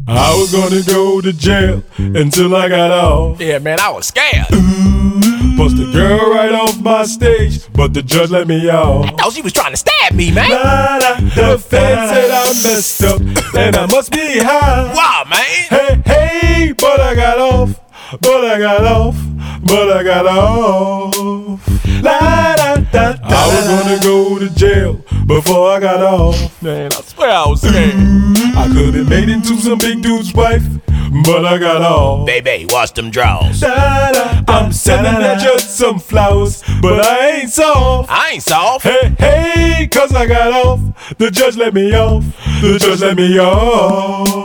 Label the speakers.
Speaker 1: I was gonna go to jail until I got off.
Speaker 2: Yeah, man, I was scared.
Speaker 1: Bust a girl right off my stage, but the judge let me off.
Speaker 2: I thought she was trying to stab me, man.
Speaker 1: The feds said I messed up and I must be high.
Speaker 2: Wow, man.
Speaker 1: Hey, but I got off. But I got off. I was gonna go to jail before I got off.
Speaker 2: Man, I swear I was scared.
Speaker 1: I could have made into some big dude's wife, but I got off.
Speaker 2: Baby, watch them draws.
Speaker 1: I'm sending that judge some flowers, but I ain't soft.
Speaker 2: I ain't soft.
Speaker 1: Hey, cause I got off. The judge let me off.